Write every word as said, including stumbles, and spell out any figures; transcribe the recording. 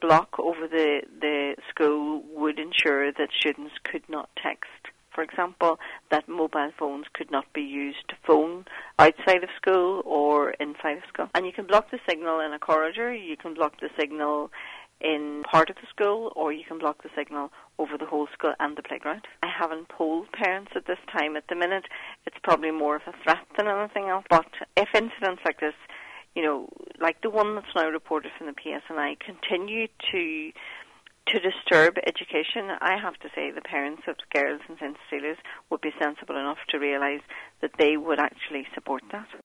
block over the, the school would ensure that students could not text. For example, that mobile phones could not be used to phone outside of school or inside of school. And you can block the signal in a corridor, you can block the signal in part of the school, or you can block the signal over the whole school and the playground. I haven't polled parents at this time. At the minute, it's probably more of a threat than anything else. But if incidents like this, you know, like the one that's now reported from the P S N I, continue to to disturb education, I have to say the parents of girls in Saint Cecilia's would be sensible enough to realise that they would actually support that.